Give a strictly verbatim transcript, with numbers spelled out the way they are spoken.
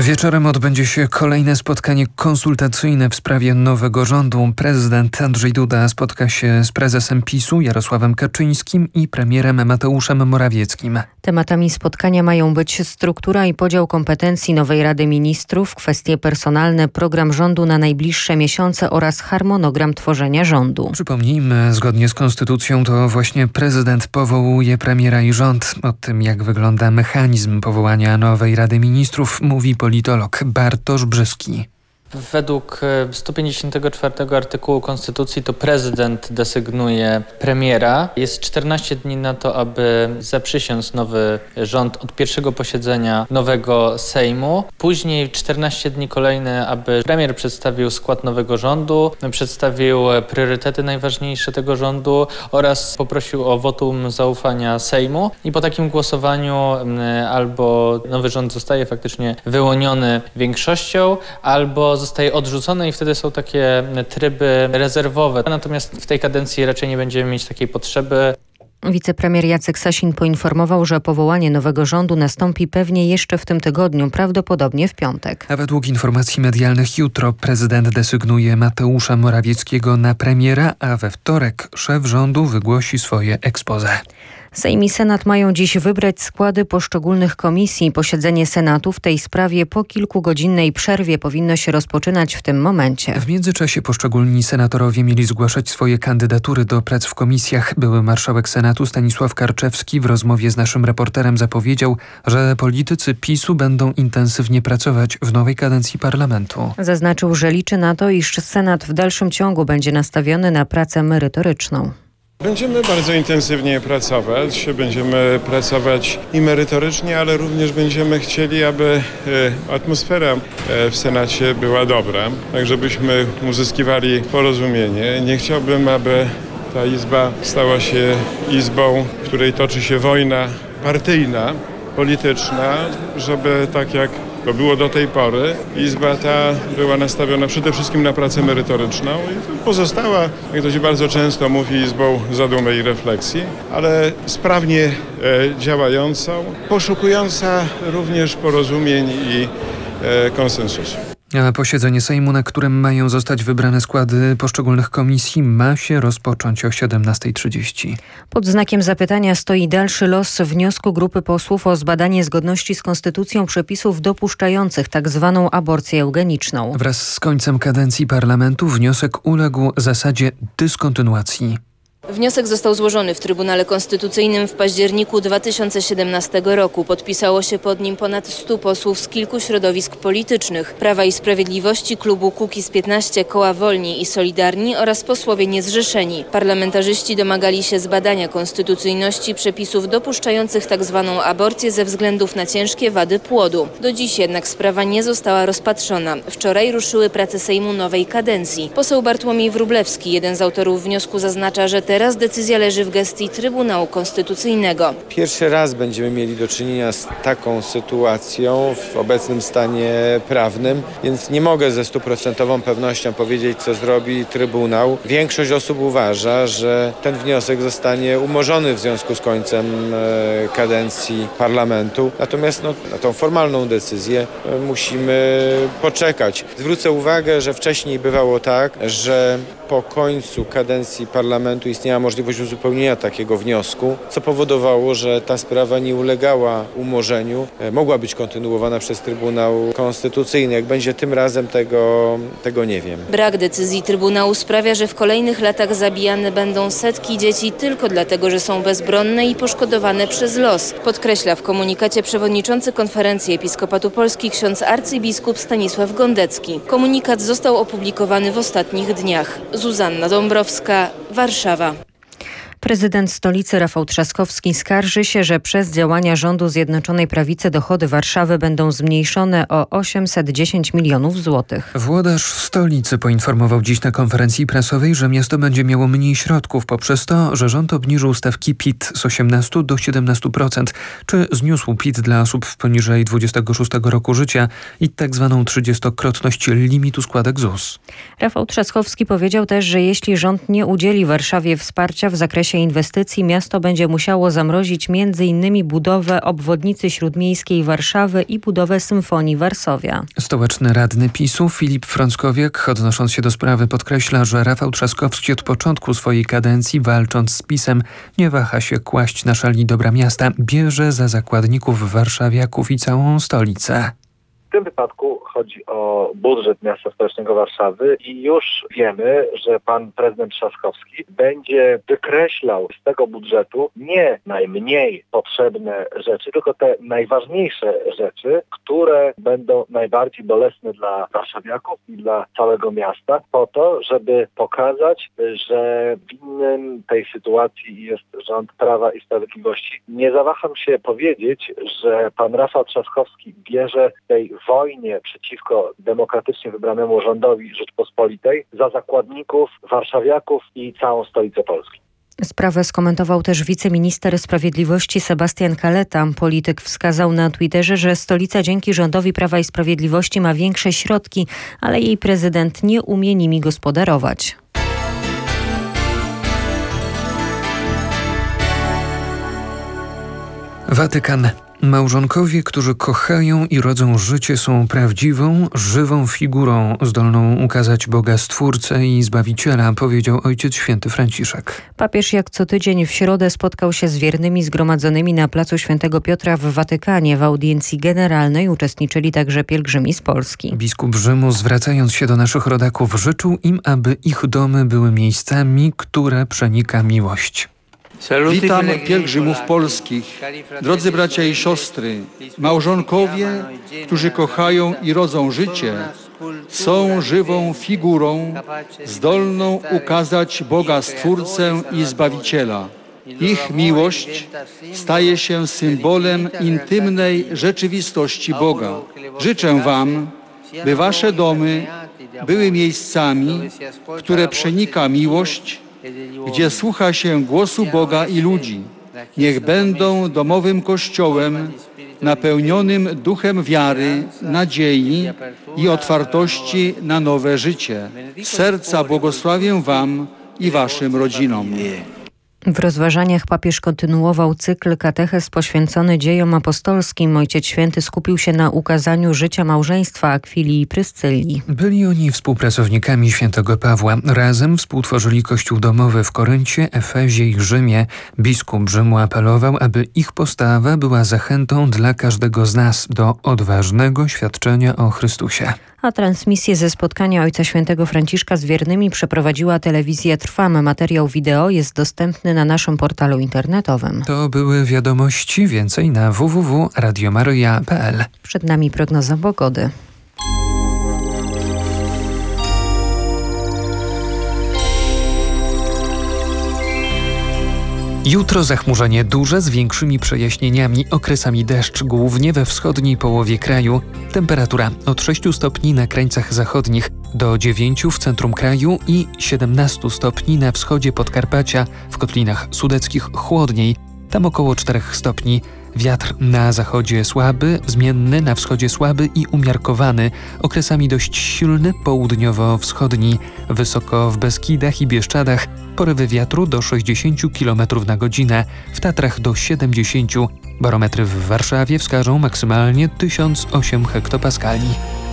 Wieczorem odbędzie się kolejne spotkanie konsultacyjne w sprawie nowego rządu. Prezydent Andrzej Duda spotka się z prezesem PiSu Jarosławem Kaczyńskim i premierem Mateuszem Morawieckim. Tematami spotkania mają być struktura i podział kompetencji nowej Rady Ministrów, kwestie personalne, program rządu na najbliższe miesiące oraz harmonogram tworzenia rządu. Przypomnijmy, zgodnie z konstytucją to właśnie prezydent powołuje premiera i rząd. O tym, jak wygląda mechanizm powołania nowej Rady Ministrów, mówi politolog Bartosz Brzyski. Według sto pięćdziesiątego czwartego artykułu Konstytucji to prezydent desygnuje premiera. Jest czternaście dni na to, aby zaprzysiąc nowy rząd od pierwszego posiedzenia nowego Sejmu. Później czternaście dni kolejne, aby premier przedstawił skład nowego rządu, przedstawił priorytety najważniejsze tego rządu oraz poprosił o wotum zaufania Sejmu. I po takim głosowaniu albo nowy rząd zostaje faktycznie wyłoniony większością, albo zostaje odrzucone i wtedy są takie tryby rezerwowe. Natomiast w tej kadencji raczej nie będziemy mieć takiej potrzeby. Wicepremier Jacek Sasin poinformował, że powołanie nowego rządu nastąpi pewnie jeszcze w tym tygodniu, prawdopodobnie w piątek. A według informacji medialnych jutro prezydent desygnuje Mateusza Morawieckiego na premiera, a we wtorek szef rządu wygłosi swoje exposé. Sejm i Senat mają dziś wybrać składy poszczególnych komisji. Posiedzenie Senatu w tej sprawie po kilkugodzinnej przerwie powinno się rozpoczynać w tym momencie. W międzyczasie poszczególni senatorowie mieli zgłaszać swoje kandydatury do prac w komisjach. Były marszałek Senatu Stanisław Karczewski w rozmowie z naszym reporterem zapowiedział, że politycy PiSu będą intensywnie pracować w nowej kadencji parlamentu. Zaznaczył, że liczy na to, iż Senat w dalszym ciągu będzie nastawiony na pracę merytoryczną. Będziemy bardzo intensywnie pracować, będziemy pracować i merytorycznie, ale również będziemy chcieli, aby atmosfera w Senacie była dobra, tak żebyśmy uzyskiwali porozumienie. Nie chciałbym, aby ta Izba stała się Izbą, w której toczy się wojna partyjna, polityczna, żeby tak jak to było do tej pory, Izba ta była nastawiona przede wszystkim na pracę merytoryczną i pozostała, jak to się bardzo często mówi, Izbą zadumy i refleksji, ale sprawnie e, działającą, poszukująca również porozumień i e, konsensusu. A posiedzenie Sejmu, na którym mają zostać wybrane składy poszczególnych komisji, ma się rozpocząć o siedemnasta trzydzieści. Pod znakiem zapytania stoi dalszy los wniosku grupy posłów o zbadanie zgodności z konstytucją przepisów dopuszczających tzw. aborcję eugeniczną. Wraz z końcem kadencji parlamentu wniosek uległ zasadzie dyskontynuacji. Wniosek został złożony w Trybunale Konstytucyjnym w październiku dwa tysiące siedemnastego roku. Podpisało się pod nim ponad stu posłów z kilku środowisk politycznych. Prawa i Sprawiedliwości, klubu Kukiz piętnaście, Koła Wolni i Solidarni oraz posłowie niezrzeszeni. Parlamentarzyści domagali się zbadania konstytucyjności przepisów dopuszczających tzw. aborcję ze względów na ciężkie wady płodu. Do dziś jednak sprawa nie została rozpatrzona. Wczoraj ruszyły prace Sejmu nowej kadencji. Poseł Bartłomiej Wróblewski, jeden z autorów wniosku, zaznacza, że teraz decyzja leży w gestii Trybunału Konstytucyjnego. Pierwszy raz będziemy mieli do czynienia z taką sytuacją w obecnym stanie prawnym, więc nie mogę ze stuprocentową pewnością powiedzieć, co zrobi Trybunał. Większość osób uważa, że ten wniosek zostanie umorzony w związku z końcem kadencji parlamentu. Natomiast no, na tą formalną decyzję musimy poczekać. Zwrócę uwagę, że wcześniej bywało tak, że po końcu kadencji parlamentu istniała możliwość uzupełnienia takiego wniosku, co powodowało, że ta sprawa nie ulegała umorzeniu, mogła być kontynuowana przez Trybunał Konstytucyjny. Jak będzie tym razem, tego, tego nie wiem. Brak decyzji Trybunału sprawia, że w kolejnych latach zabijane będą setki dzieci tylko dlatego, że są bezbronne i poszkodowane przez los. Podkreśla w komunikacie przewodniczący Konferencji Episkopatu Polski ksiądz arcybiskup Stanisław Gondecki. Komunikat został opublikowany w ostatnich dniach. Zuzanna Dąbrowska, Warszawa. Prezydent stolicy Rafał Trzaskowski skarży się, że przez działania rządu Zjednoczonej Prawicy dochody Warszawy będą zmniejszone o osiemset dziesięć milionów złotych. Włodarz w stolicy poinformował dziś na konferencji prasowej, że miasto będzie miało mniej środków poprzez to, że rząd obniżył stawki P I T z osiemnastu do siedemnastu procent, czy zniósł P I T dla osób poniżej dwudziestego szóstego roku życia i tak zwaną trzydziestokrotność limitu składek Z U S. Rafał Trzaskowski powiedział też, że jeśli rząd nie udzieli Warszawie wsparcia w zakresie pasie inwestycji miasto będzie musiało zamrozić między innymi budowę obwodnicy śródmiejskiej Warszawy i budowę Symfonii Warszawia. Stołeczny radny PiSu Filip Frąckowiak, odnosząc się do sprawy, podkreśla, że Rafał Trzaskowski od początku swojej kadencji, walcząc z PiS-em, nie waha się kłaść na szali dobra miasta, bierze za zakładników warszawiaków i całą stolicę. W tym wypadku chodzi o budżet miasta stołecznego Warszawy i już wiemy, że pan prezydent Trzaskowski będzie wykreślał z tego budżetu nie najmniej potrzebne rzeczy, tylko te najważniejsze rzeczy, które będą najbardziej bolesne dla warszawiaków i dla całego miasta, po to, żeby pokazać, że winnym tej sytuacji jest rząd Prawa i Sprawiedliwości. Nie zawaham się powiedzieć, że pan Rafał Trzaskowski bierze tej wojnie przeciwko demokratycznie wybranemu rządowi Rzeczpospolitej za zakładników warszawiaków i całą stolicę Polski. Sprawę skomentował też wiceminister sprawiedliwości Sebastian Kaleta. Polityk wskazał na Twitterze, że stolica dzięki rządowi Prawa i Sprawiedliwości ma większe środki, ale jej prezydent nie umie nimi gospodarować. Watykan. Małżonkowie, którzy kochają i rodzą życie, są prawdziwą, żywą figurą, zdolną ukazać Boga Stwórcę i Zbawiciela, powiedział Ojciec Święty Franciszek. Papież jak co tydzień w środę spotkał się z wiernymi zgromadzonymi na placu Świętego Piotra w Watykanie. W audiencji generalnej uczestniczyli także pielgrzymi z Polski. Biskup Rzymu, zwracając się do naszych rodaków, życzył im, aby ich domy były miejscami, które przenika miłość. Witam pielgrzymów polskich, drodzy bracia i siostry, małżonkowie, którzy kochają i rodzą życie, są żywą figurą, zdolną ukazać Boga Stwórcę i Zbawiciela. Ich miłość staje się symbolem intymnej rzeczywistości Boga. Życzę Wam, by Wasze domy były miejscami, które przenika miłość, gdzie słucha się głosu Boga i ludzi. Niech będą domowym kościołem napełnionym duchem wiary, nadziei i otwartości na nowe życie. Z serca błogosławię Wam i Waszym rodzinom. W rozważaniach papież kontynuował cykl katechez poświęcony dziejom apostolskim. Ojciec Święty skupił się na ukazaniu życia małżeństwa Akwilii i Pryscylli. Byli oni współpracownikami świętego Pawła. Razem współtworzyli kościół domowy w Koryncie, Efezie i Rzymie. Biskup Rzymu apelował, aby ich postawa była zachętą dla każdego z nas do odważnego świadczenia o Chrystusie. A transmisję ze spotkania Ojca Świętego Franciszka z wiernymi przeprowadziła telewizja Trwam. Materiał wideo jest dostępny na naszym portalu internetowym. To były wiadomości. Więcej na w w w kropka radio maryja kropka p l. Przed nami prognoza pogody. Jutro zachmurzenie duże z większymi przejaśnieniami, okresami deszcz, głównie we wschodniej połowie kraju. Temperatura od sześciu stopni na krańcach zachodnich do dziewięciu w centrum kraju i siedemnastu stopni na wschodzie Podkarpacia, w kotlinach sudeckich chłodniej, tam około czterech stopni. Wiatr na zachodzie słaby, zmienny, na wschodzie słaby i umiarkowany, okresami dość silny, południowo-wschodni, wysoko w Beskidach i Bieszczadach, porywy wiatru do sześćdziesięciu kilometrów na godzinę, w Tatrach do siedemdziesięciu. Barometry w Warszawie wskażą maksymalnie tysiąc osiem hektopaskali.